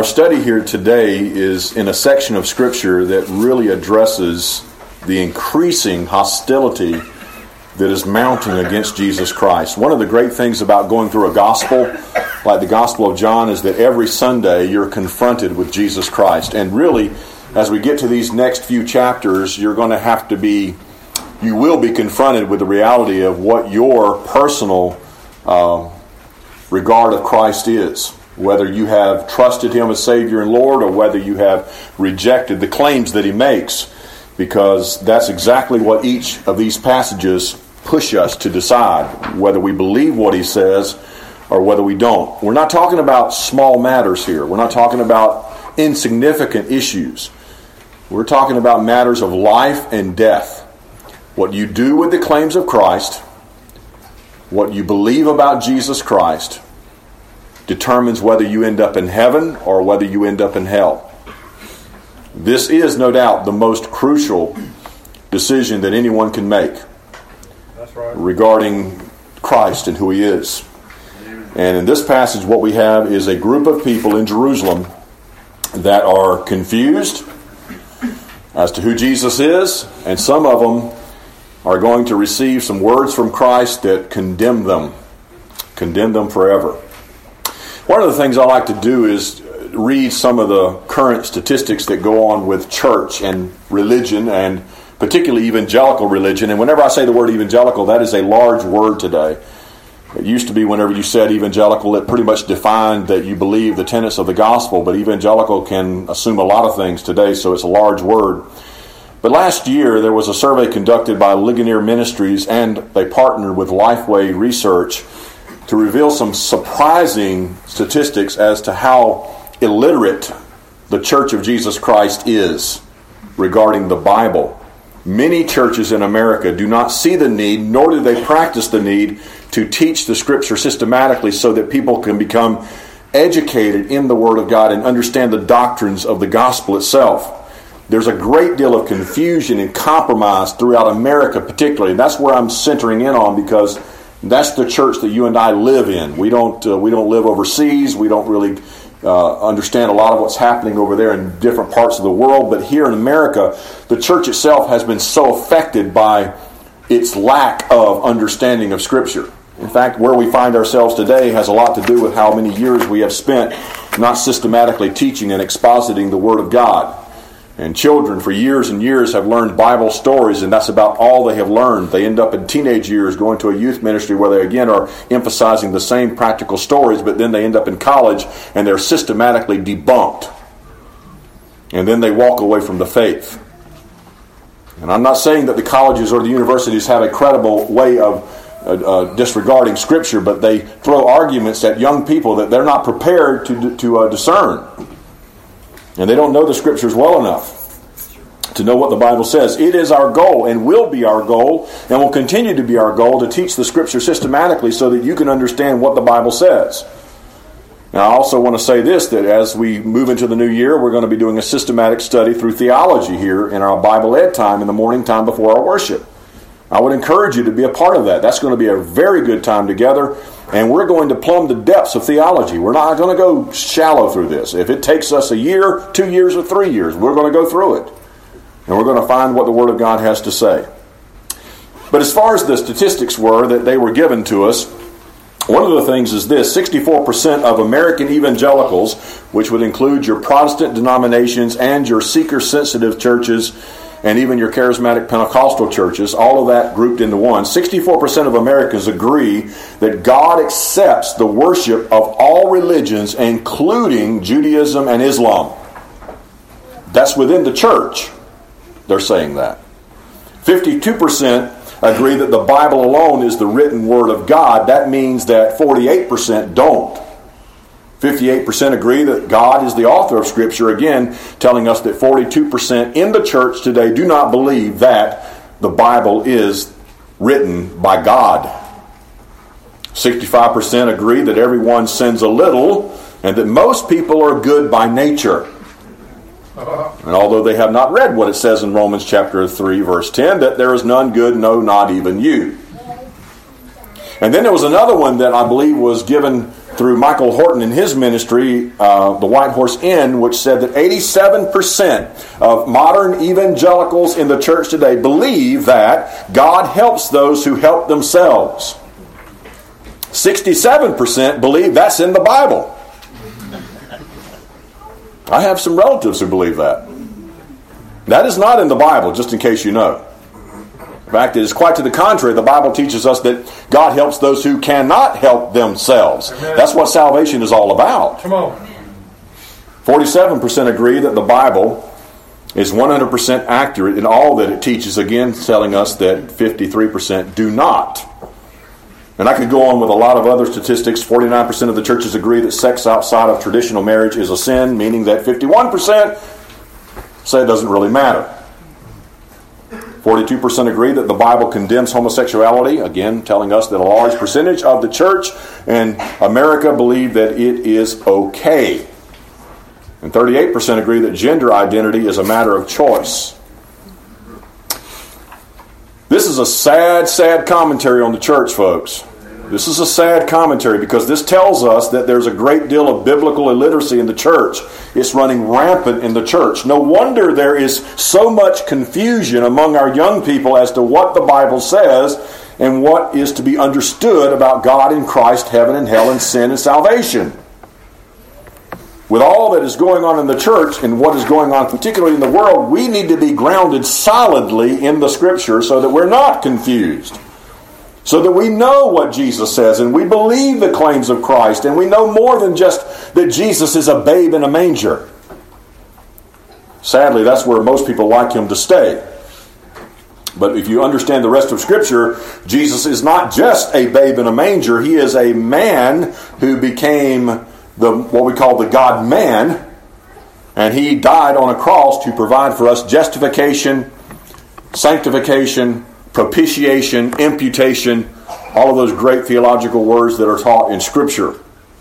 Our study here today is in a section of Scripture that really addresses the increasing hostility that is mounting against Jesus Christ. One of the great things about going through a gospel, like the Gospel of John, is that every Sunday you're confronted with Jesus Christ. And really, as we get to these next few chapters, you will be confronted with the reality of what your personal regard of Christ is. Whether you have trusted Him as Savior and Lord, or whether you have rejected the claims that He makes, because that's exactly what each of these passages push us to decide, whether we believe what He says or whether we don't. We're not talking about small matters here. We're not talking about insignificant issues. We're talking about matters of life and death. What you do with the claims of Christ, what you believe about Jesus Christ, determines whether you end up in heaven or whether you end up in hell. This is, no doubt, the most crucial decision that anyone can make. That's right. Regarding Christ and who He is. And in this passage, what we have is a group of people in Jerusalem that are confused as to who Jesus is, and some of them are going to receive some words from Christ that condemn them forever. One of the things I like to do is read some of the current statistics that go on with church and religion, and particularly evangelical religion. And whenever I say the word evangelical, that is a large word today. It used to be whenever you said evangelical, it pretty much defined that you believe the tenets of the gospel, but evangelical can assume a lot of things today, so it's a large word. But last year, there was a survey conducted by Ligonier Ministries, and they partnered with Lifeway Research to reveal some surprising statistics as to how illiterate the Church of Jesus Christ is regarding the Bible. Many churches in America do not see the need, nor do they practice the need, to teach the Scripture systematically so that people can become educated in the Word of God and understand the doctrines of the gospel itself. There's a great deal of confusion and compromise throughout America particularly, and that's where I'm centering in on, because that's the church that you and I live in. We don't live overseas. We don't really understand a lot of what's happening over there in different parts of the world. But here in America, the church itself has been so affected by its lack of understanding of Scripture. In fact, where we find ourselves today has a lot to do with how many years we have spent not systematically teaching and expositing the Word of God. And children for years and years have learned Bible stories, and that's about all they have learned. They end up in teenage years going to a youth ministry where they again are emphasizing the same practical stories, but then they end up in college and they're systematically debunked. And then they walk away from the faith. And I'm not saying that the colleges or the universities have a credible way of disregarding Scripture, but they throw arguments at young people that they're not prepared to discern. And they don't know the Scriptures well enough to know what the Bible says. It is our goal, and will be our goal, and will continue to be our goal, to teach the Scripture systematically so that you can understand what the Bible says. Now, I also want to say this, that as we move into the new year, we're going to be doing a systematic study through theology here in our Bible Ed time in the morning time before our worship. I would encourage you to be a part of that. That's going to be a very good time together. And we're going to plumb the depths of theology. We're not going to go shallow through this. If it takes us a year, 2 years, or 3 years, we're going to go through it. And we're going to find what the Word of God has to say. But as far as the statistics were that they were given to us, one of the things is this: 64% of American evangelicals, which would include your Protestant denominations and your seeker-sensitive churches, and even your charismatic Pentecostal churches, all of that grouped into one, 64% of Americans agree that God accepts the worship of all religions, including Judaism and Islam. That's within the church. They're saying that. 52% agree that the Bible alone is the written Word of God. That means that 48% don't. 58% agree that God is the author of Scripture, again telling us that 42% in the church today do not believe that the Bible is written by God. 65% agree that everyone sins a little, and that most people are good by nature. And although they have not read what it says in Romans chapter 3, verse 10, that there is none good, no, not even you. And then there was another one that I believe was given through Michael Horton in his ministry, the White Horse Inn, which said that 87% of modern evangelicals in the church today believe that God helps those who help themselves. 67% believe that's in the Bible. I have some relatives who believe that. That is not in the Bible, just in case you know. In fact, it is quite to the contrary. The Bible teaches us that God helps those who cannot help themselves. Amen. That's what salvation is all about. Come on. 47% agree that the Bible is 100% accurate in all that it teaches, again telling us that 53% do not. And I could go on with a lot of other statistics. 49% of the churches agree that sex outside of traditional marriage is a sin, meaning that 51% say it doesn't really matter. 42% agree that the Bible condemns homosexuality, again telling us that a large percentage of the church in America believe that it is okay. And 38% agree that gender identity is a matter of choice. This is a sad, sad commentary on the church, folks. This is a sad commentary because this tells us that there's a great deal of biblical illiteracy in the church. It's running rampant in the church. No wonder there is so much confusion among our young people as to what the Bible says and what is to be understood about God and Christ, heaven and hell, and sin and salvation. With all that is going on in the church and what is going on particularly in the world, we need to be grounded solidly in the Scripture so that we're not confused. So that we know what Jesus says and we believe the claims of Christ and we know more than just that Jesus is a babe in a manger. Sadly, that's where most people like him to stay. But if you understand the rest of Scripture, Jesus is not just a babe in a manger. He is a man who became what we call the God-man. And he died on a cross to provide for us justification, sanctification, propitiation, imputation, all of those great theological words that are taught in Scripture.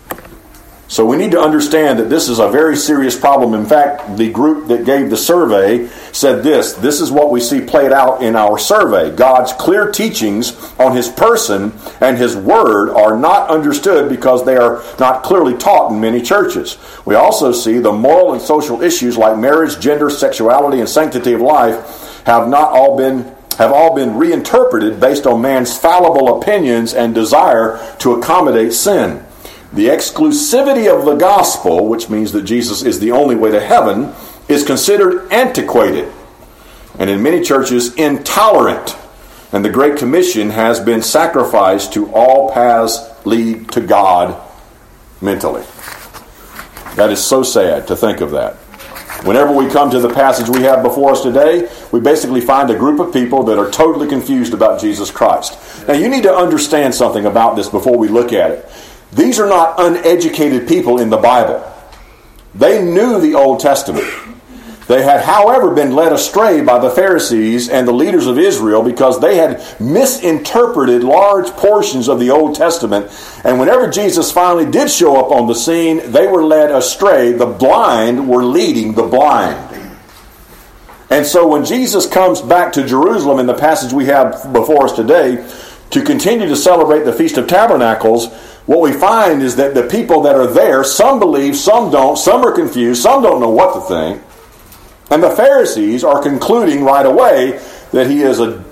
So we need to understand that this is a very serious problem. In fact, the group that gave the survey said this is what we see played out in our survey. God's clear teachings on His person and His Word are not understood because they are not clearly taught in many churches. We also see the moral and social issues like marriage, gender, sexuality, and sanctity of life have all been reinterpreted based on man's fallible opinions and desire to accommodate sin. The exclusivity of the gospel, which means that Jesus is the only way to heaven, is considered antiquated and in many churches intolerant. And the Great Commission has been sacrificed to all paths lead to God mentally. That is so sad to think of that. Whenever we come to the passage we have before us today, we basically find a group of people that are totally confused about Jesus Christ. Now, you need to understand something about this before we look at it. These are not uneducated people in the Bible. They knew the Old Testament. They had, however, been led astray by the Pharisees and the leaders of Israel because they had misinterpreted large portions of the Old Testament. And whenever Jesus finally did show up on the scene, they were led astray. The blind were leading the blind. And so when Jesus comes back to Jerusalem in the passage we have before us today to continue to celebrate the Feast of Tabernacles, what we find is that the people that are there, some believe, some don't, some are confused, some don't know what to think. And the Pharisees are concluding right away that he is of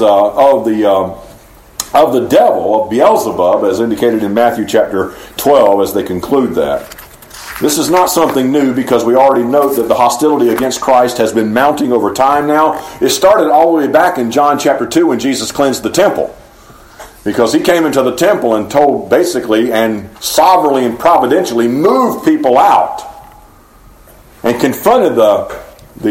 the devil, of Beelzebub, as indicated in Matthew chapter 12, as they conclude that. This is not something new because we already know that the hostility against Christ has been mounting over time now. It started all the way back in John chapter 2 when Jesus cleansed the temple. Because he came into the temple and told basically and sovereignly and providentially moved people out and confronted the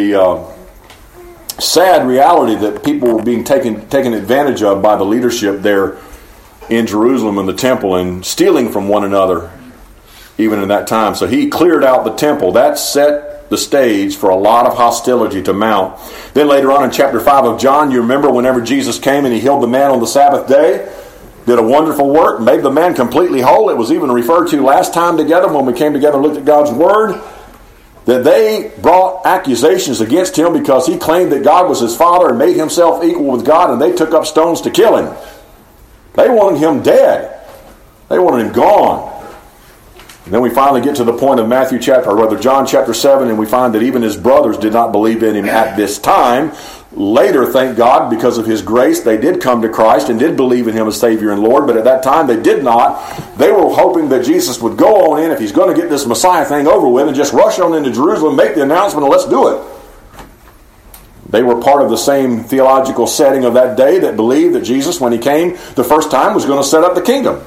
sad reality that people were being taken advantage of by the leadership there in Jerusalem in the temple and stealing from one another even in that time. So he cleared out the temple. That set the stage for a lot of hostility to mount. Then later on in chapter 5 of John, you remember whenever Jesus came and he healed the man on the Sabbath day, did a wonderful work, made the man completely whole. It was even referred to last time together when we came together and looked at God's Word, that they brought accusations against him because he claimed that God was his father and made himself equal with God, and they took up stones to kill him. They wanted him dead. They wanted him gone. And then we finally get to the point of John chapter 7, and we find that even his brothers did not believe in him at this time. Later, thank God, because of his grace, they did come to Christ and did believe in him as Savior and Lord, but at that time they did not. They were hoping that Jesus would go on in, if he's going to get this Messiah thing over with, and just rush on into Jerusalem, make the announcement, and let's do it. They were part of the same theological setting of that day that believed that Jesus, when he came the first time, was going to set up the kingdom.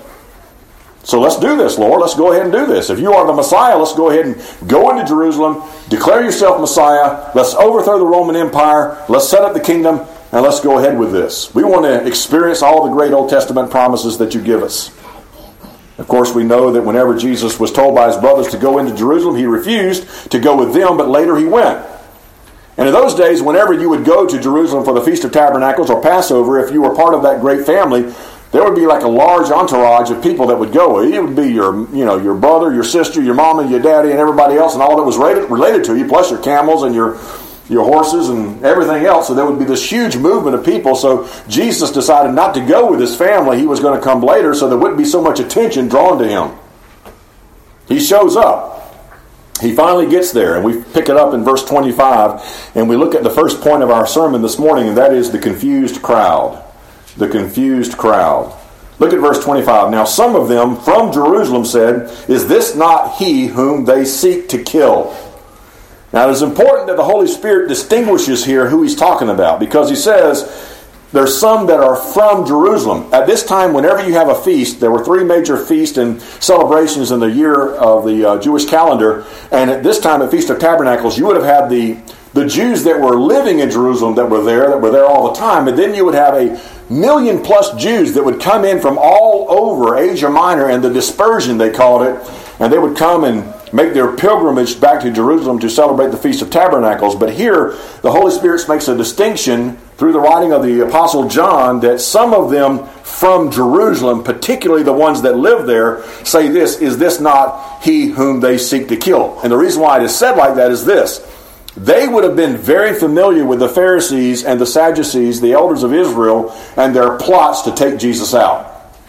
So let's do this, Lord. Let's go ahead and do this. If you are the Messiah, let's go ahead and go into Jerusalem, declare yourself Messiah, let's overthrow the Roman Empire, let's set up the kingdom, and let's go ahead with this. We want to experience all the great Old Testament promises that you give us. Of course, we know that whenever Jesus was told by his brothers to go into Jerusalem, he refused to go with them, but later he went. And in those days, whenever you would go to Jerusalem for the Feast of Tabernacles or Passover, if you were part of that great family, there would be like a large entourage of people that would go. It would be your brother, your sister, your mama, your daddy, and everybody else, and all that was related to you, plus your camels and your horses and everything else. So there would be this huge movement of people. So Jesus decided not to go with his family. He was going to come later, so there wouldn't be so much attention drawn to him. He shows up. He finally gets there, and we pick it up in verse 25, and we look at the first point of our sermon this morning, and that is the confused crowd. The confused crowd. Look at verse 25. Now some of them from Jerusalem said, "Is this not he whom they seek to kill?" Now it is important that the Holy Spirit distinguishes here who he's talking about, because he says there's some that are from Jerusalem. At this time, whenever you have a feast, there were 3 major feasts and celebrations in the year of the Jewish calendar, and at this time, at Feast of Tabernacles, you would have had the Jews that were living in Jerusalem that were there all the time, and then you would have a 1,000,000+ Jews that would come in from all over Asia Minor, and the dispersion they called it, and they would come and make their pilgrimage back to Jerusalem to celebrate the Feast of Tabernacles. But here, the Holy Spirit makes a distinction through the writing of the Apostle John that some of them from Jerusalem, particularly the ones that live there, say this, "Is this not he whom they seek to kill?" And the reason why it is said like that is this. They would have been very familiar with the Pharisees and the Sadducees, the elders of Israel, and their plots to take Jesus out.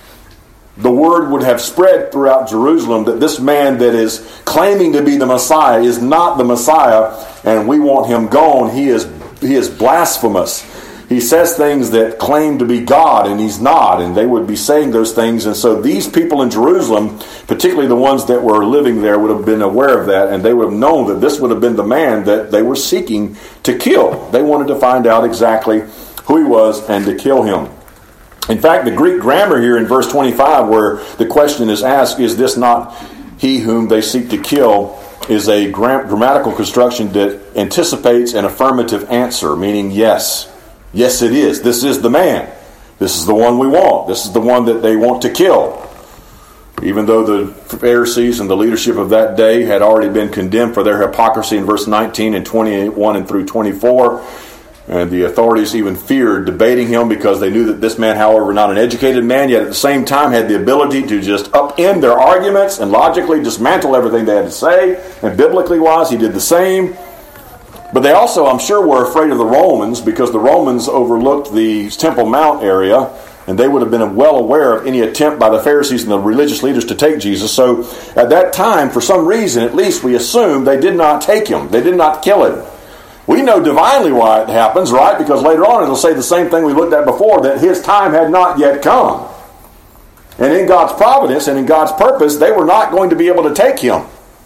The word would have spread throughout Jerusalem that this man that is claiming to be the Messiah is not the Messiah, and we want him gone. He is blasphemous. He says things that claim to be God, and he's not, and they would be saying those things. And so these people in Jerusalem, particularly the ones that were living there, would have been aware of that, and they would have known that this would have been the man that they were seeking to kill. They wanted to find out exactly who he was and to kill him. In fact, the Greek grammar here in verse 25, where the question is asked, "Is this not he whom they seek to kill?" is a grammatical construction that anticipates an affirmative answer, meaning yes. Yes, it is. This is the man. This is the one we want. This is the one that they want to kill. Even though the Pharisees and the leadership of that day had already been condemned for their hypocrisy in verse 19 and 21 and through 24, and the authorities even feared debating him because they knew that this man, however, not an educated man, yet at the same time had the ability to just upend their arguments and logically dismantle everything they had to say. And biblically wise, he did the same. But they also, I'm sure, were afraid of the Romans, because the Romans overlooked the Temple Mount area, and they would have been well aware of any attempt by the Pharisees and the religious leaders to take Jesus. So at that time, for some reason, at least we assume, they did not take him. They did not kill him. We know divinely why it happens, right? Because later on it'll say the same thing we looked at before, that his time had not yet come. And in God's providence and in God's purpose, they were not going to be able to take him.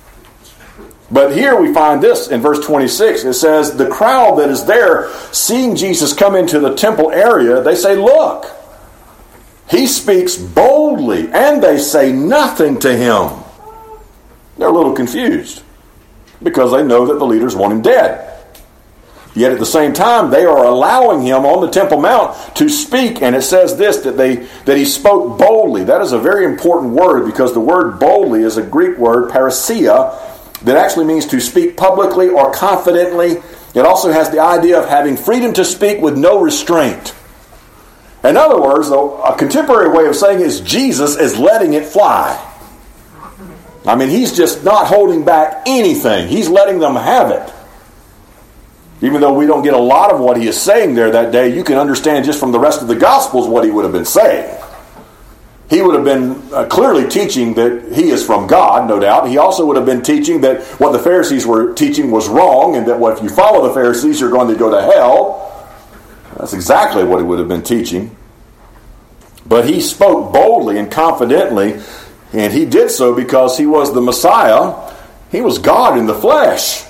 But here we find this in verse 26. It says, the crowd that is there, seeing Jesus come into the temple area, they say, "Look, he speaks boldly," and they say nothing to him. They're a little confused because they know that the leaders want him dead. Yet at the same time, they are allowing him on the Temple Mount to speak. And it says this, that he spoke boldly. That is a very important word, because the word boldly is a Greek word, parousia, that actually means to speak publicly or confidently. It also has the idea of having freedom to speak with no restraint. In other words, though, a contemporary way of saying is Jesus is letting it fly. I mean, he's just not holding back anything. He's letting them have it. Even though we don't get a lot of what he is saying there that day, you can understand just from the rest of the Gospels what he would have been saying. He would have been clearly teaching that he is from God, no doubt. He also would have been teaching that what the Pharisees were teaching was wrong, and that if you follow the Pharisees, you're going to go to hell. That's exactly what he would have been teaching. But he spoke boldly and confidently, and he did so because he was the Messiah. He was God in the flesh.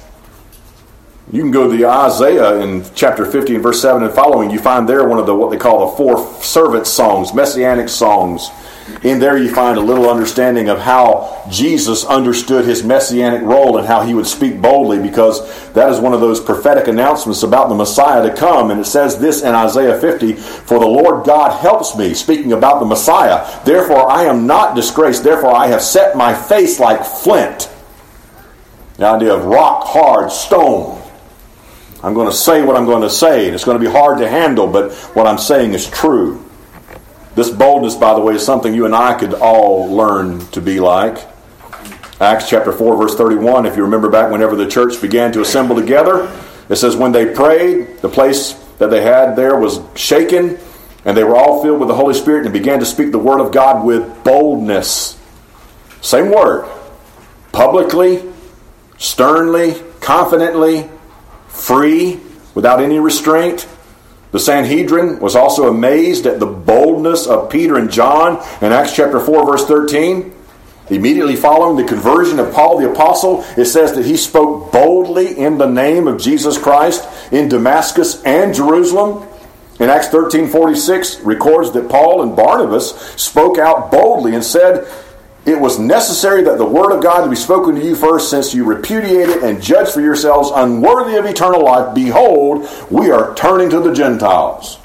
You can go to Isaiah in chapter 50 and verse 7 and following. You find there one of what they call the four servant songs, messianic songs. In there you find a little understanding of how Jesus understood his messianic role and how he would speak boldly, because that is one of those prophetic announcements about the Messiah to come. And it says this in Isaiah 50, "For the Lord God helps me," speaking about the Messiah. "Therefore I am not disgraced. Therefore I have set my face like flint." The idea of rock, hard, stone. I'm going to say what I'm going to say, and it's going to be hard to handle, but what I'm saying is true. This boldness, by the way, is something you and I could all learn to be like. Acts chapter 4, verse 31, if you remember back whenever the church began to assemble together, it says when they prayed, the place that they had there was shaken, and they were all filled with the Holy Spirit and began to speak the word of God with boldness. Same word. Publicly, sternly, confidently, free, without any restraint. The Sanhedrin was also amazed at the boldness of Peter and John in Acts chapter 4, verse 13. Immediately following the conversion of Paul the Apostle, it says that he spoke boldly in the name of Jesus Christ in Damascus and Jerusalem. In Acts 13:46 records that Paul and Barnabas spoke out boldly and said, "It was necessary that the word of God to be spoken to you first, since you repudiate it and judge for yourselves unworthy of eternal life. Behold, we are turning to the Gentiles."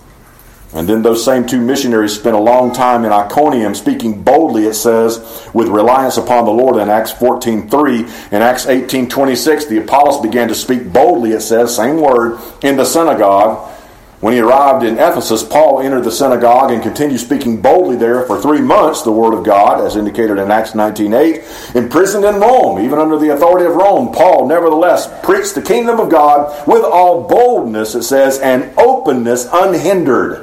And then those same two missionaries spent a long time in Iconium speaking boldly, it says, with reliance upon the Lord in Acts 14:3. In Acts 18:26, the Apollos began to speak boldly, it says, same word, in the synagogue. When he arrived in Ephesus, Paul entered the synagogue and continued speaking boldly there for 3 months the word of God, as indicated in Acts 19:8. Imprisoned in Rome, even under the authority of Rome, Paul nevertheless preached the kingdom of God with all boldness, it says, and openness unhindered.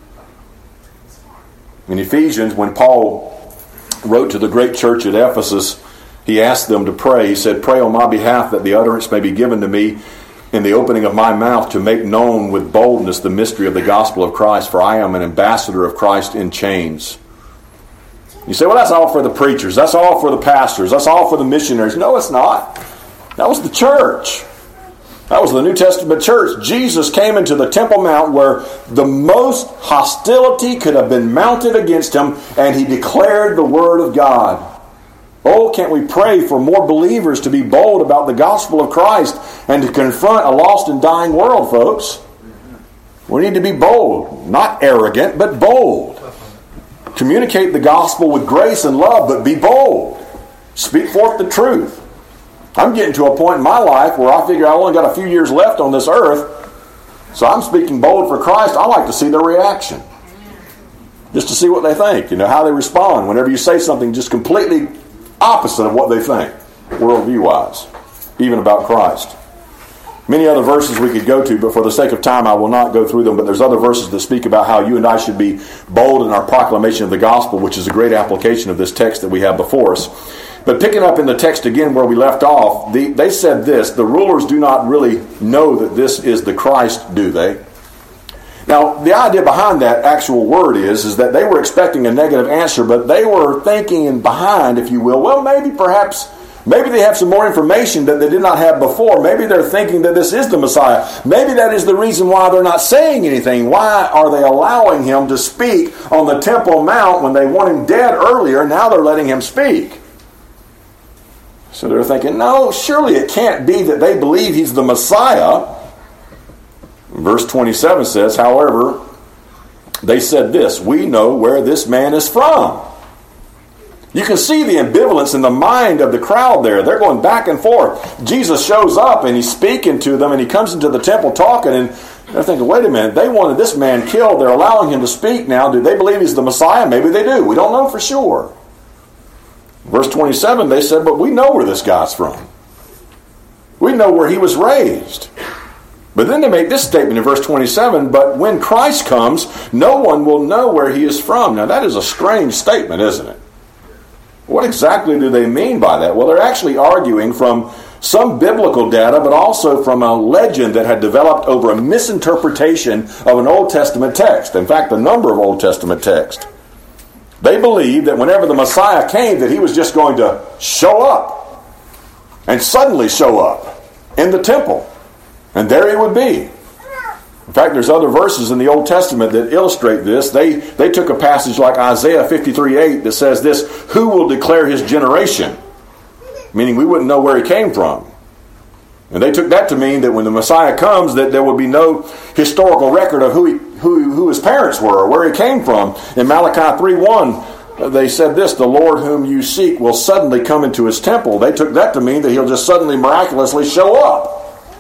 In Ephesians, when Paul wrote to the great church at Ephesus, he asked them to pray. He said, "Pray on my behalf that the utterance may be given to me in the opening of my mouth to make known with boldness the mystery of the gospel of Christ, for I am an ambassador of Christ in chains." You say, well, that's all for the preachers. That's all for the pastors. That's all for the missionaries. No, it's not. That was the church. That was the New Testament church. Jesus came into the Temple Mount where the most hostility could have been mounted against him, and he declared the word of God. Oh, can't we pray for more believers to be bold about the gospel of Christ and to confront a lost and dying world, folks? We need to be bold. Not arrogant, but bold. Communicate the gospel with grace and love, but be bold. Speak forth the truth. I'm getting to a point in my life where I figure I only got a few years left on this earth, so I'm speaking bold for Christ. I like to see their reaction. Just to see what they think, how they respond whenever you say something just completely opposite of what they think, worldview-wise, even about Christ. Many other verses we could go to, but for the sake of time I will not go through them, but there's other verses that speak about how you and I should be bold in our proclamation of the gospel, which is a great application of this text that we have before us. But picking up in the text again where we left off, they said this, the rulers do not really know that this is the Christ, do they? Now, the idea behind that actual word is that they were expecting a negative answer, but they were thinking behind, if you will, well, maybe they have some more information that they did not have before. Maybe they're thinking that this is the Messiah. Maybe that is the reason why they're not saying anything. Why are they allowing him to speak on the Temple Mount when they want him dead earlier? Now they're letting him speak. So they're thinking, no, surely it can't be that they believe he's the Messiah. Verse 27 says, however, they said this, "We know where this man is from." You can see the ambivalence in the mind of the crowd there. They're going back and forth. Jesus shows up and he's speaking to them and he comes into the temple talking, and they're thinking, wait a minute, they wanted this man killed. They're allowing him to speak now. Do they believe he's the Messiah? Maybe they do. We don't know for sure. Verse 27, they said, but we know where this guy's from. We know where he was raised. But then they make this statement in verse 27, but when Christ comes, no one will know where he is from. Now that is a strange statement, isn't it? What exactly do they mean by that? Well, they're actually arguing from some biblical data, but also from a legend that had developed over a misinterpretation of an Old Testament text. In fact, a number of Old Testament texts. They believed that whenever the Messiah came, that he was just going to show up and suddenly show up in the temple. And there he would be. In fact, there's other verses in the Old Testament that illustrate this. They took a passage like Isaiah 53:8 that says this, who will declare his generation? Meaning we wouldn't know where he came from. And they took that to mean that when the Messiah comes, that there would be no historical record of who his parents were or where he came from. In Malachi 3:1, they said this, the Lord whom you seek will suddenly come into his temple. They took that to mean that he'll just suddenly miraculously show up.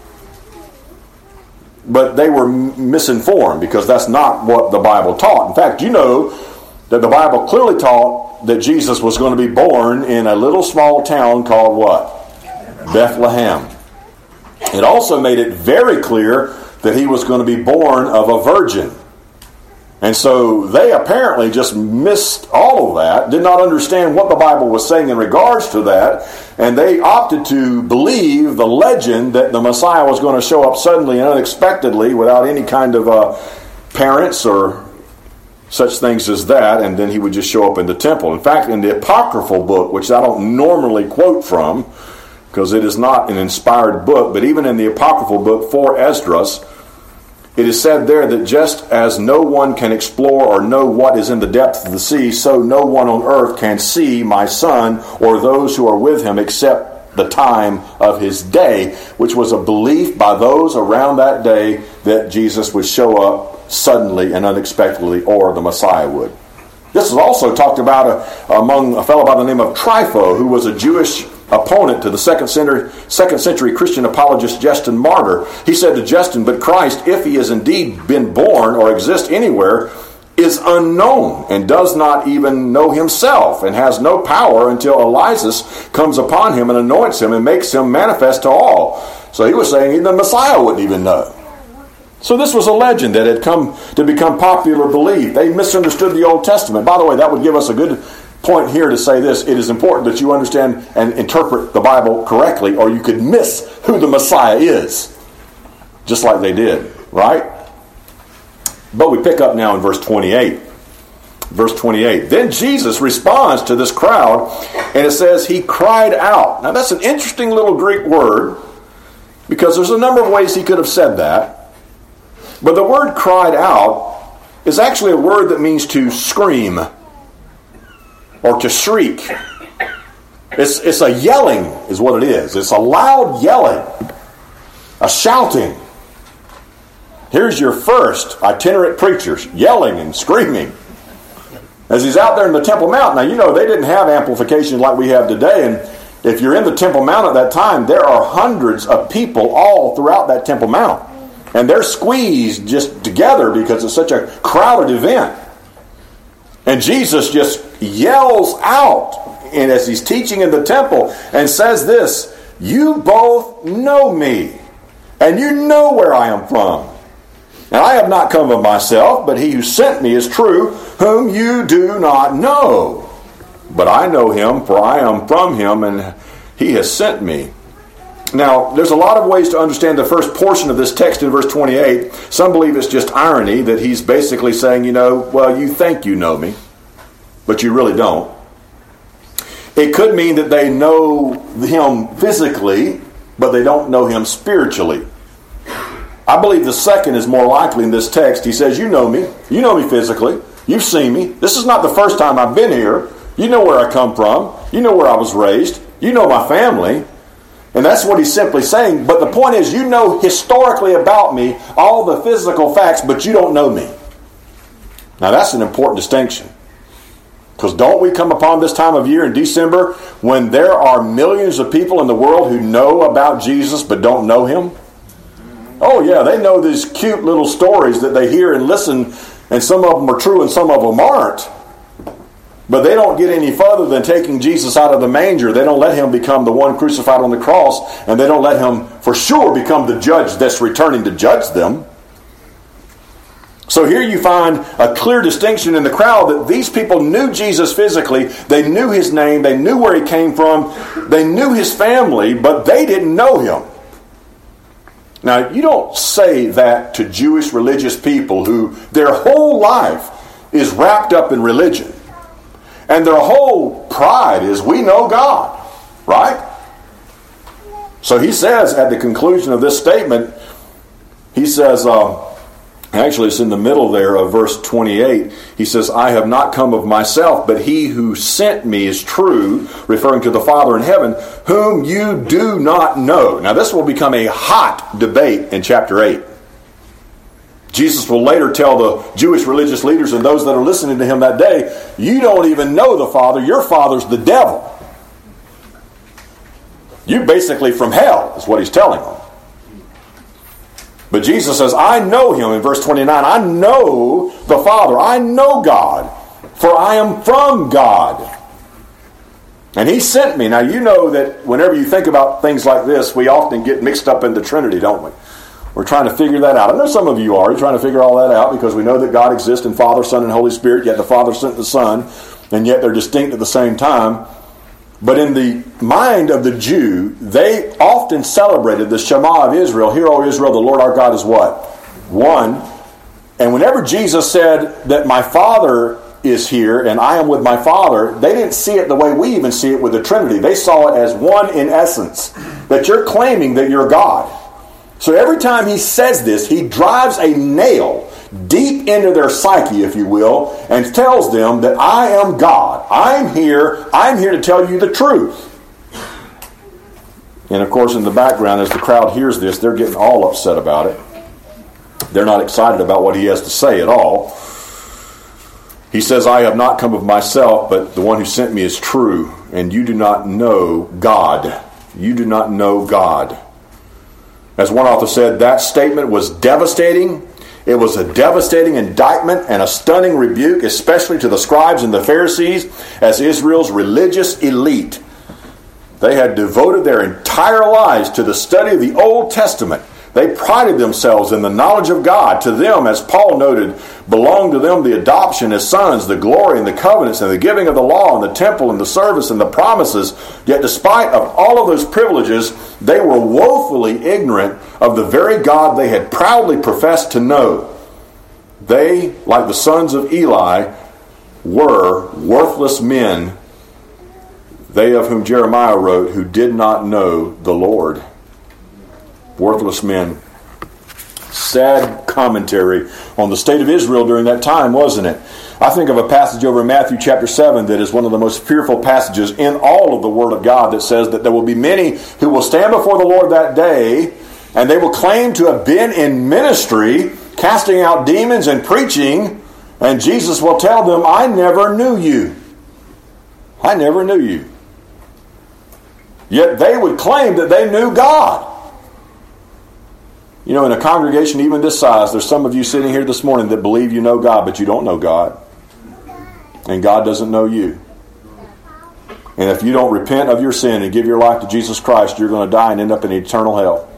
But they were misinformed because that's not what the Bible taught. In fact, you know that the Bible clearly taught that Jesus was going to be born in a little small town called what? Bethlehem. It also made it very clear that he was going to be born of a virgin. And so they apparently just missed all of that, did not understand what the Bible was saying in regards to that, and they opted to believe the legend that the Messiah was going to show up suddenly and unexpectedly without any kind of parents or such things as that, and then he would just show up in the temple. In fact, in the Apocryphal book, which I don't normally quote from, because it is not an inspired book, but even in the Apocryphal book for Esdras, it is said there that just as no one can explore or know what is in the depth of the sea, so no one on earth can see my son or those who are with him except the time of his day, which was a belief by those around that day that Jesus would show up suddenly and unexpectedly, or the Messiah would. This is also talked about among a fellow by the name of Trypho, who was a Jewish opponent to the second century Christian apologist Justin Martyr. He said to Justin, but Christ, if he has indeed been born or exists anywhere, is unknown and does not even know himself and has no power until Elias comes upon him and anoints him and makes him manifest to all. So he was saying even the Messiah wouldn't even know. So this was a legend that had come to become popular belief. They misunderstood the Old Testament. By the way, that would give us a good point here to say this. It is important that you understand and interpret the Bible correctly, or you could miss who the Messiah is. Just like they did, right? But we pick up now in verse 28. Verse 28. Then Jesus responds to this crowd, and it says he cried out. Now that's an interesting little Greek word, because there's a number of ways he could have said that. But the word cried out is actually a word that means to scream or to shriek. It's a yelling is what it is. It's a loud yelling, a shouting. Here's your first itinerant preacher yelling and screaming as he's out there in the Temple Mount. Now, you know, they didn't have amplification like we have today, and if you're in the Temple Mount at that time, there are hundreds of people all throughout that Temple Mount. And they're squeezed just together because it's such a crowded event. And Jesus just yells out, and as he's teaching in the temple, and says this, you both know me, and you know where I am from. And I have not come of myself, but he who sent me is true, whom you do not know. But I know him, for I am from him, and he has sent me. Now, there's a lot of ways to understand the first portion of this text in verse 28. Some believe it's just irony, that he's basically saying, well, you think you know me, but you really don't. It could mean that they know him physically, but they don't know him spiritually. I believe the second is more likely in this text. He says, you know me physically, you've seen me. This is not the first time I've been here. You know where I come from. You know where I was raised. You know my family. And that's what he's simply saying. But the point is, you know historically about me all the physical facts, but you don't know me. Now that's an important distinction. Because don't we come upon this time of year in December when there are millions of people in the world who know about Jesus but don't know him? Oh yeah, they know these cute little stories that they hear and listen, and some of them are true and some of them aren't. But they don't get any further than taking Jesus out of the manger. They don't let him become the one crucified on the cross, and they don't let him for sure become the judge that's returning to judge them. So here you find a clear distinction in the crowd that these people knew Jesus physically. They knew his name. They knew where he came from. They knew his family, but they didn't know him. Now, you don't say that to Jewish religious people who their whole life is wrapped up in religion. And their whole pride is, we know God, right? So he says at the conclusion of this statement, he says, actually it's in the middle there of verse 28, he says, I have not come of myself, but he who sent me is true, referring to the Father in heaven, whom you do not know. Now this will become a hot debate in chapter 8. Jesus will later tell the Jewish religious leaders and those that are listening to him that day, you don't even know the Father, your father's the devil. You're basically from hell, is what he's telling them. But Jesus says, I know him, in verse 29, I know the Father, I know God, for I am from God. And he sent me. Now you know that whenever you think about things like this, we often get mixed up in the Trinity, don't we? We're trying to figure that out. I know some of you are. You're trying to figure all that out because we know that God exists in Father, Son, and Holy Spirit, yet the Father sent the Son, and yet they're distinct at the same time. But in the mind of the Jew, they often celebrated the Shema of Israel. Hear, O Israel, the Lord our God is what? One. And whenever Jesus said that my Father is here and I am with my Father, they didn't see it the way we even see it with the Trinity. They saw it as one in essence. That you're claiming that you're God. So every time he says this, he drives a nail deep into their psyche, if you will, and tells them that I am God. I'm here to tell you the truth. And of course, in the background, as the crowd hears this, they're getting all upset about it. They're not excited about what he has to say at all. He says, I have not come of myself, but the one who sent me is true, and you do not know God. You do not know God. As one author said, that statement was devastating. It was a devastating indictment and a stunning rebuke, especially to the scribes and the Pharisees as Israel's religious elite. They had devoted their entire lives to the study of the Old Testament. They prided themselves in the knowledge of God. To them, as Paul noted, belonged to them the adoption as sons, the glory and the covenants and the giving of the law and the temple and the service and the promises. Yet despite of all of those privileges, they were woefully ignorant of the very God they had proudly professed to know. They, like the sons of Eli, were worthless men, they of whom Jeremiah wrote, who did not know the Lord. Worthless men. Sad commentary on the state of Israel during that time, wasn't it? I think of a passage over in Matthew chapter 7 that is one of the most fearful passages in all of the Word of God that says that there will be many who will stand before the Lord that day and they will claim to have been in ministry, casting out demons and preaching, and Jesus will tell them, I never knew you. I never knew you. Yet they would claim that they knew God. You know, in a congregation even this size, there's some of you sitting here this morning that believe you know God, but you don't know God. And God doesn't know you. And if you don't repent of your sin and give your life to Jesus Christ, you're going to die and end up in eternal hell.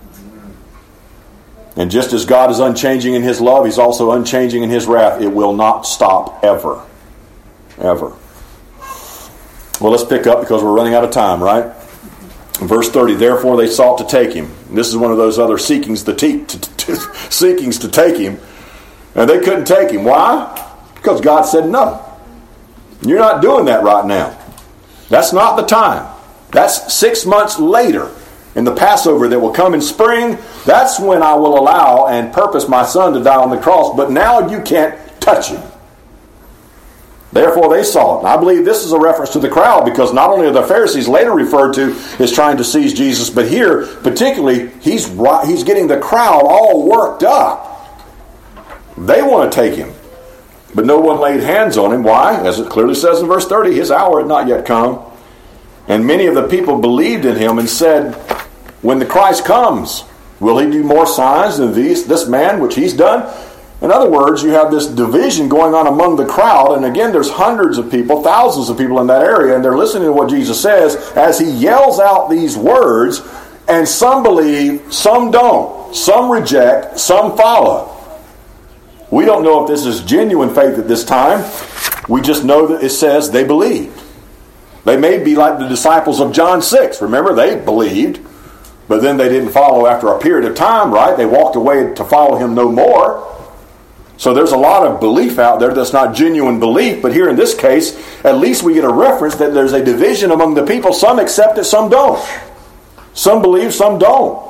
And just as God is unchanging in His love, He's also unchanging in His wrath. It will not stop ever. Ever. Well, let's pick up because we're running out of time, right? Verse 30, therefore they sought to take him. And this is one of those other seekings to take him. And they couldn't take him. Why? Because God said no. You're not doing that right now. That's not the time. That's 6 months later in the Passover that will come in spring. That's when I will allow and purpose my son to die on the cross. But now you can't touch him. Therefore they saw it. And I believe this is a reference to the crowd because not only are the Pharisees later referred to as trying to seize Jesus, but here particularly he's getting the crowd all worked up. They want to take him. But no one laid hands on him. Why? As it clearly says in verse 30, his hour had not yet come. And many of the people believed in him and said, when the Christ comes, will he do more signs than this man which he's done? In other words, you have this division going on among the crowd, and again, there's hundreds of people, thousands of people in that area, and they're listening to what Jesus says as he yells out these words, and some believe, some don't. Some reject, some follow. We don't know if this is genuine faith at this time. We just know that it says they believed. They may be like the disciples of John 6. Remember, they believed, but then they didn't follow after a period of time, right? They walked away to follow him no more. So there's a lot of belief out there that's not genuine belief, but here in this case, at least we get a reference that there's a division among the people. Some accept it, some don't. Some believe, some don't.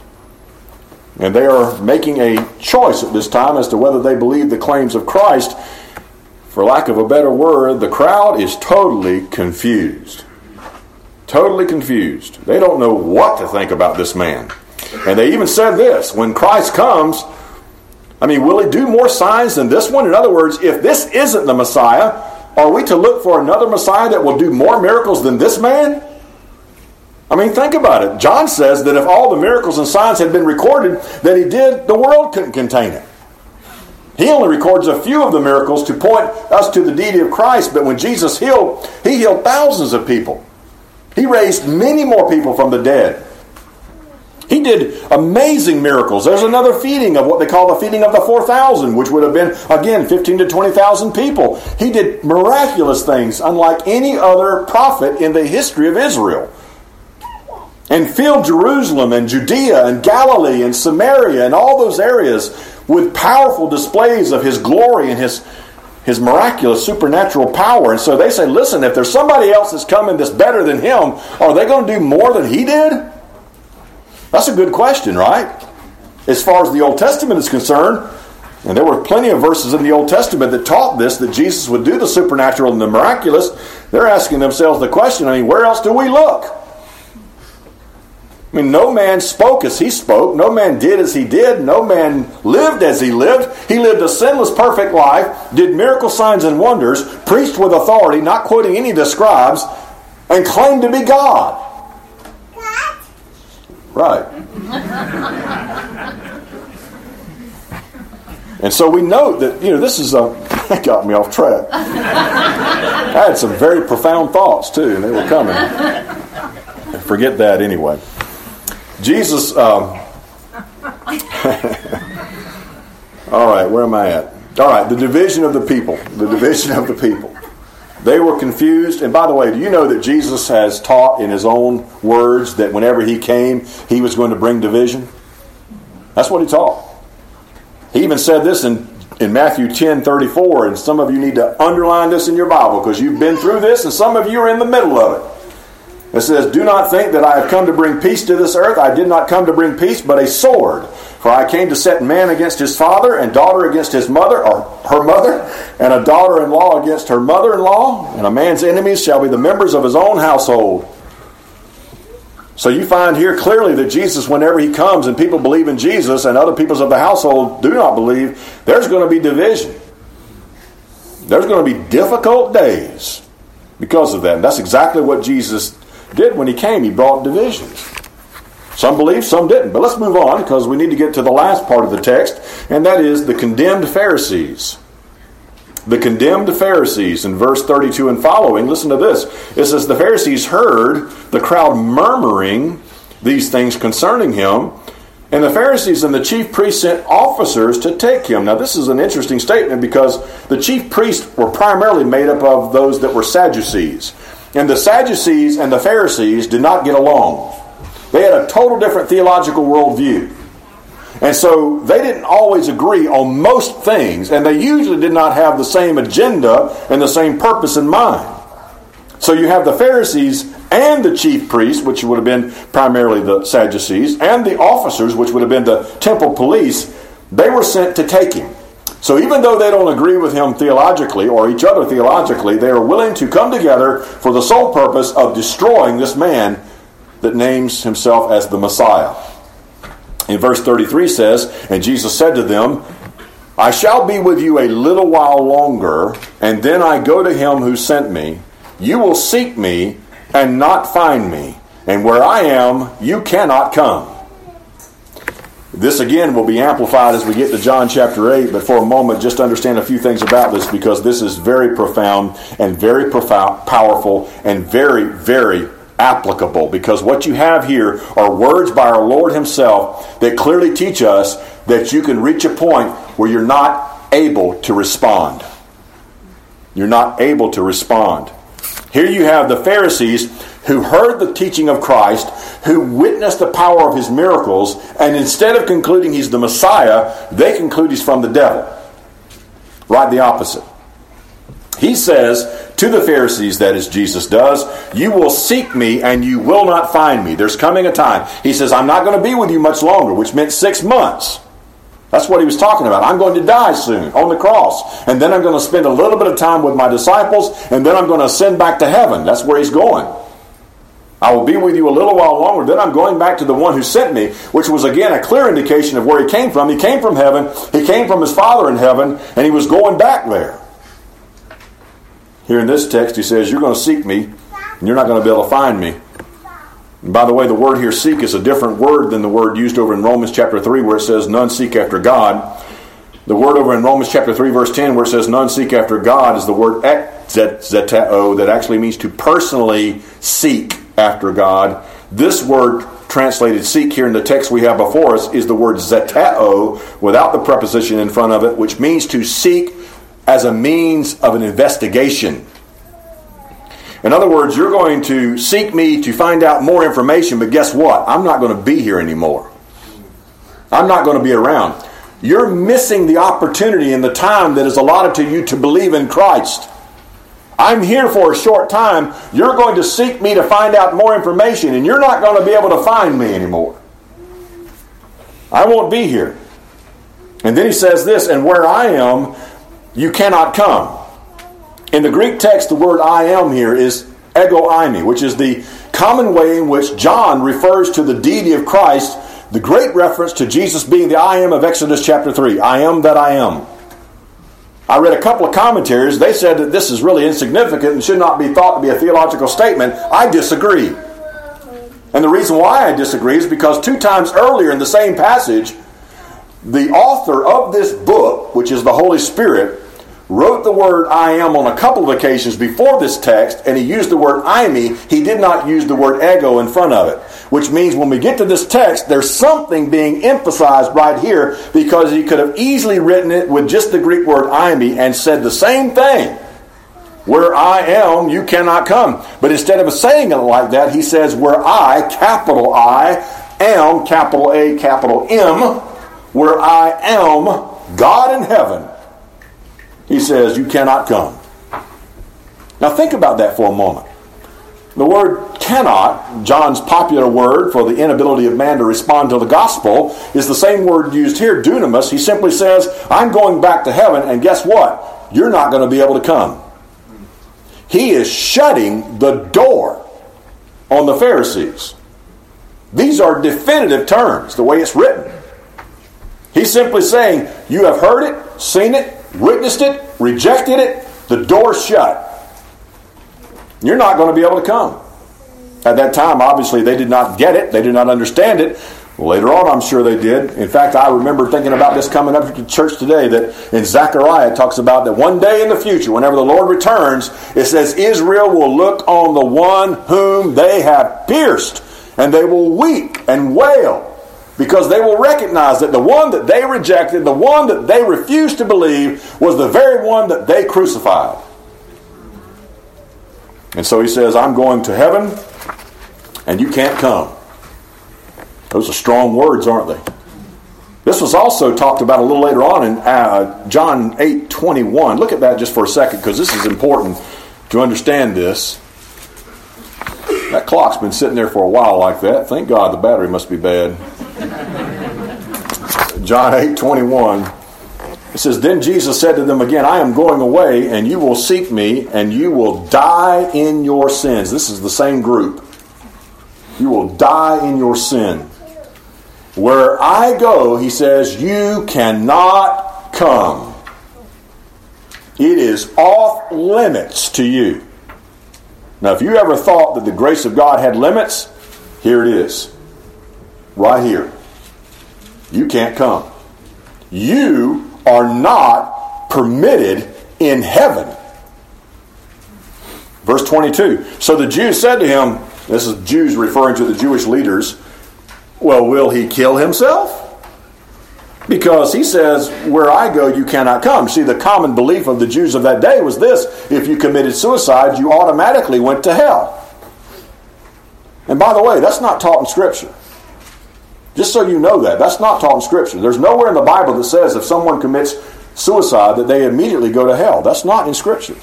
And they are making a choice at this time as to whether they believe the claims of Christ. For lack of a better word, the crowd is totally confused. Totally confused. They don't know what to think about this man. And they even said this, when Christ comes, will he do more signs than this one? In other words, if this isn't the Messiah, are we to look for another Messiah that will do more miracles than this man? Think about it. John says that if all the miracles and signs had been recorded that he did, the world couldn't contain it. He only records a few of the miracles to point us to the deity of Christ, but when Jesus healed, he healed thousands of people. He raised many more people from the dead. He did amazing miracles. There's another feeding of what they call the feeding of the 4,000, which would have been, again, 15 to 20,000 people. He did miraculous things unlike any other prophet in the history of Israel. And filled Jerusalem and Judea and Galilee and Samaria and all those areas with powerful displays of his glory and his miraculous supernatural power. And so they say, listen, if there's somebody else that's coming that's better than him, are they going to do more than he did? That's a good question, right? As far as the Old Testament is concerned, and there were plenty of verses in the Old Testament that taught this, that Jesus would do the supernatural and the miraculous. They're asking themselves the question, where else do we look? No man spoke as he spoke. No man did as he did. No man lived as he lived. He lived a sinless, perfect life, did miracle signs and wonders, preached with authority, not quoting any of the scribes, and claimed to be God. Right. And so we note that, this is that got me off track. I had some very profound thoughts too, and they were coming. Forget that anyway. Jesus, all right, where am I at? All right, the division of the people. The division of the people. They were confused. And by the way, do you know that Jesus has taught in his own words that whenever he came, he was going to bring division? That's what he taught. He even said this in Matthew 10:34, and some of you need to underline this in your Bible because you've been through this and some of you are in the middle of it. It says, do not think that I have come to bring peace to this earth. I did not come to bring peace, but a sword. For I came to set man against his father, and daughter against his mother, or her mother, and a daughter-in-law against her mother-in-law, and a man's enemies shall be the members of his own household. So you find here clearly that Jesus, whenever he comes and people believe in Jesus and other peoples of the household do not believe, there's going to be division. There's going to be difficult days because of that. And that's exactly what Jesus did when he came. He brought divisions. Some believed, some didn't. But let's move on because we need to get to the last part of the text, and that is the condemned Pharisees. The condemned Pharisees in verse 32 and following. Listen to this. It says, the Pharisees heard the crowd murmuring these things concerning him, and the Pharisees and the chief priests sent officers to take him. Now this is an interesting statement because the chief priests were primarily made up of those that were Sadducees. And the Sadducees and the Pharisees did not get along. They had a total different theological worldview. And so they didn't always agree on most things, and they usually did not have the same agenda and the same purpose in mind. So you have the Pharisees and the chief priests, which would have been primarily the Sadducees, and the officers, which would have been the temple police. They were sent to take him. So even though they don't agree with him theologically or each other theologically, they are willing to come together for the sole purpose of destroying this man that names himself as the Messiah. In verse 33 says, and Jesus said to them, I shall be with you a little while longer, and then I go to him who sent me. You will seek me and not find me, and where I am, you cannot come. This again will be amplified as we get to John chapter 8, but for a moment just understand a few things about this, because this is very profound and very powerful and very, very applicable. Because what you have here are words by our Lord himself that clearly teach us that you can reach a point where you're not able to respond. You're not able to respond. Here you have the Pharisees who heard the teaching of Christ, who witnessed the power of his miracles, and instead of concluding he's the Messiah, they conclude he's from the devil. Right the opposite. He says to the Pharisees, that is, Jesus does, you will seek me and you will not find me. There's coming a time. He says, I'm not going to be with you much longer, which meant 6 months. That's what he was talking about. I'm going to die soon on the cross. And then I'm going to spend a little bit of time with my disciples, and then I'm going to ascend back to heaven. That's where he's going. I will be with you a little while longer. Then I'm going back to the one who sent me, which was again a clear indication of where he came from. He came from heaven. He came from his Father in heaven, and he was going back there. Here in this text, he says, you're going to seek me, and you're not going to be able to find me. And by the way, the word here, seek, is a different word than the word used over in Romans chapter 3, where it says, none seek after God. The word over in Romans chapter 3, verse 10, where it says, none seek after God, is the word zetao, that actually means to personally seek after God. This word translated seek here in the text we have before us is the word zetao without the preposition in front of it, which means to seek as a means of an investigation. In other words, you're going to seek me to find out more information, but guess what? I'm not going to be here anymore. I'm not going to be around. You're missing the opportunity and the time that is allotted to you to believe in Christ. I'm here for a short time. You're going to seek me to find out more information, and you're not going to be able to find me anymore. I won't be here. And then he says this, and where I am, you cannot come. In the Greek text, the word I am here is ego eimi, which is the common way in which John refers to the deity of Christ, the great reference to Jesus being the I am of Exodus chapter 3. I am that I am. I read a couple of commentaries. They said that this is really insignificant and should not be thought to be a theological statement. I disagree. And the reason why I disagree is because 2 times earlier in the same passage, the author of this book, which is the Holy Spirit, wrote the word I am on a couple of occasions before this text, and he used the word eimi. He did not use the word ego in front of it, which means when we get to this text, there's something being emphasized right here, because he could have easily written it with just the Greek word eimi and said the same thing. Where I am, you cannot come. But instead of saying it like that, he says, where I, capital I, am, capital A, capital M, where I am, God in heaven, he says, you cannot come. Now think about that for a moment. The word cannot, John's popular word for the inability of man to respond to the gospel, is the same word used here, dunamis. He simply says, I'm going back to heaven, and guess what? You're not going to be able to come. He is shutting the door on the Pharisees. These are definitive terms, the way it's written. He's simply saying, you have heard it, seen it, witnessed it, rejected it, the door's shut. You're not going to be able to come. At that time, obviously, they did not get it. They did not understand it. Later on, I'm sure they did. In fact, I remember thinking about this coming up to church today, that in Zechariah it talks about that one day in the future, whenever the Lord returns, it says Israel will look on the one whom they have pierced, and they will weep and wail, because they will recognize that the one that they rejected, the one that they refused to believe, was the very one that they crucified. And so he says, I'm going to heaven, and you can't come. Those are strong words, aren't they? This was also talked about a little later on in John 8:21. Look at that just for a second, because this is important to understand this. That clock's been sitting there for a while like that. Thank God the battery must be bad. John 8:21. It says, then Jesus said to them again, I am going away, and you will seek me, and you will die in your sins. This is the same group. You will die in your sin. Where I go, he says, you cannot come. It is off limits to you. Now, if you ever thought that the grace of God had limits, here it is. Right here. you can't come. You are not permitted in heaven. Verse 22. So the Jews said to him, this is Jews referring to the Jewish leaders, well, will he kill himself? Because he says, where I go, you cannot come. See, the common belief of the Jews of that day was this: if you committed suicide, you automatically went to hell. And by the way, that's not taught in Scripture. Just so you know that. That's not taught in Scripture. There's nowhere in the Bible that says if someone commits suicide that they immediately go to hell. That's not in Scripture.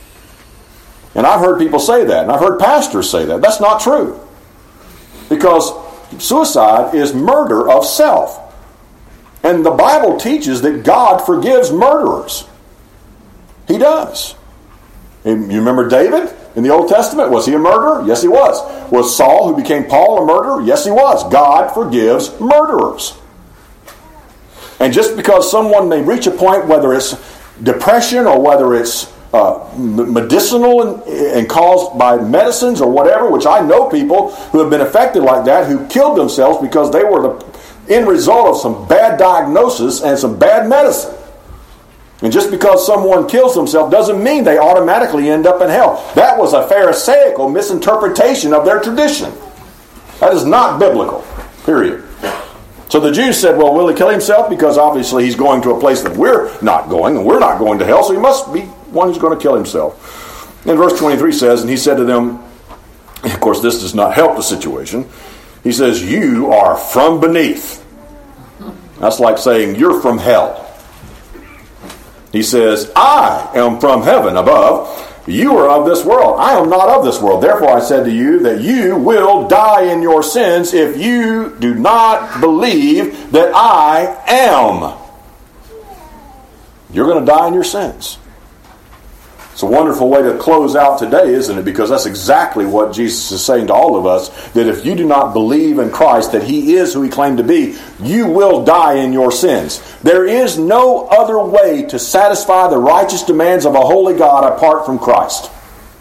And I've heard people say that, and I've heard pastors say that. That's not true. Because suicide is murder of self. And the Bible teaches that God forgives murderers. He does. And you remember David in the Old Testament? Was he a murderer? Yes, he was. Was Saul, who became Paul, a murderer? Yes, he was. God forgives murderers. And just because someone may reach a point, whether it's depression or whether it's medicinal and caused by medicines or whatever, which I know people who have been affected like that, who killed themselves because they were the end result of some bad diagnosis and some bad medicine. And just because someone kills himself doesn't mean they automatically end up in hell. That was a Pharisaical misinterpretation of their tradition. That is not biblical. Period. So the Jews said, well, will he kill himself? Because obviously he's going to a place that we're not going, and we're not going to hell, so he must be one who's going to kill himself. And verse 23 says, and he said to them, of course this does not help the situation, he says, you are from beneath. That's like saying, you're from hell. He says, I am from heaven above. You are of this world. I am not of this world. Therefore I said to you that you will die in your sins if you do not believe that I am. You're going to die in your sins. It's a wonderful way to close out today, isn't it? Because that's exactly what Jesus is saying to all of us, that if you do not believe in Christ, that He is who He claimed to be, you will die in your sins. There is no other way to satisfy the righteous demands of a holy God apart from Christ.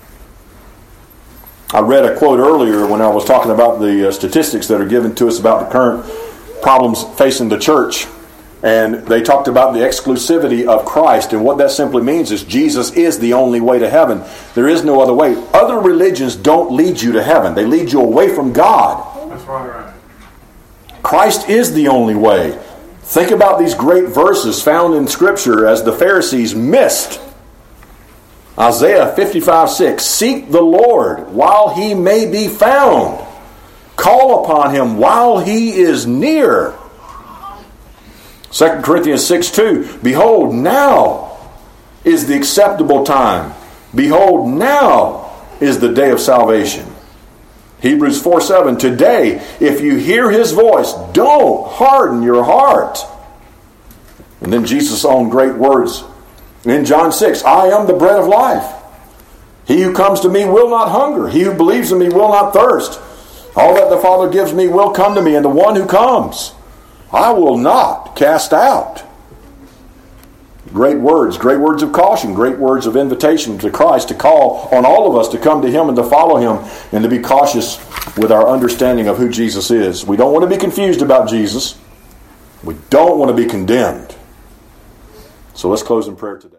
I read a quote earlier when I was talking about the statistics that are given to us about the current problems facing the church. And they talked about the exclusivity of Christ. And what that simply means is Jesus is the only way to heaven. There is no other way. Other religions don't lead you to heaven. They lead you away from God. That's right. Christ is the only way. Think about these great verses found in Scripture as the Pharisees missed. Isaiah 55:6. Seek the Lord while He may be found. Call upon Him while He is near. 2 Corinthians 6:2. Behold, now is the acceptable time. Behold, now is the day of salvation. Hebrews 4:7. Today, if you hear His voice, don't harden your heart. And then Jesus' own great words in John 6. I am the bread of life. He who comes to me will not hunger. He who believes in me will not thirst. All that the Father gives me will come to me, and the one who comes I will not cast out. Great words of caution, great words of invitation to Christ, to call on all of us to come to Him and to follow Him and to be cautious with our understanding of who Jesus is. We don't want to be confused about Jesus. We don't want to be condemned. So let's close in prayer today.